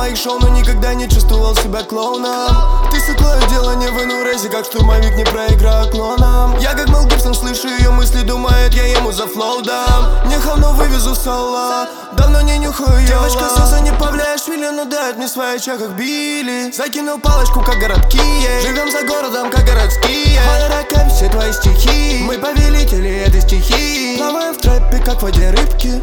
моих шоу, но никогда не чувствовал себя клоуном. Ты святое дело не в инурезе, как штурмовик, не проиграю клоном. Я как Мел Гибсон, слышу ее мысли, думает, я ему за флоу дам. Не хавно вывезу соло, давно не нюхаю ее. Девочка Соза не Павлиашвили, но дает мне свои чеках били. Закинул палочку, как городские, живем за городом, как городские. Рака, все твои стихи, мы повелители этой стихии. Плаваем в трэпе, как в воде рыбки.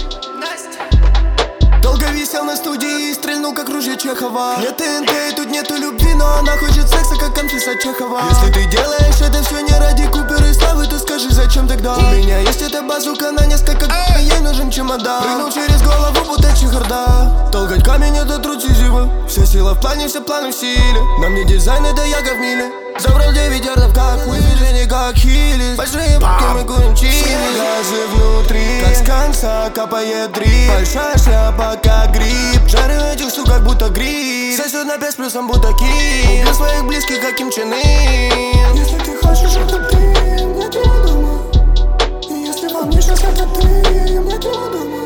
Долго висел на студии и стрельнул, как ружье Чехова. Нет ТНТ, и тут нету любви, но она хочет секса, как Анфиса Чехова. Если ты делаешь это все не ради Купера и славы, то скажи, зачем тогда? У меня есть эта базука на несколько ей нужен чемодан. Прыгнул через голову, будто чехарда. Толкать камень, это труд Сизифа. Вся сила в плане, все планы в силе. На мне дизайн, это я в миле. Забрал 9 ярдов, как мы, движение как хили. Большие бабки, мы курим чили. Газы внутри, как с конца капает дрип. Большая шляпа, как гриб. Жарю этих штук, как будто гриб. Сосет на 5 с плюсом, будто Ким. Убил своих близких, как Ким Чен Ын. Если ты хочешь, это ты, мне ты дома. И если вам не сейчас, это ты, мне ты дома.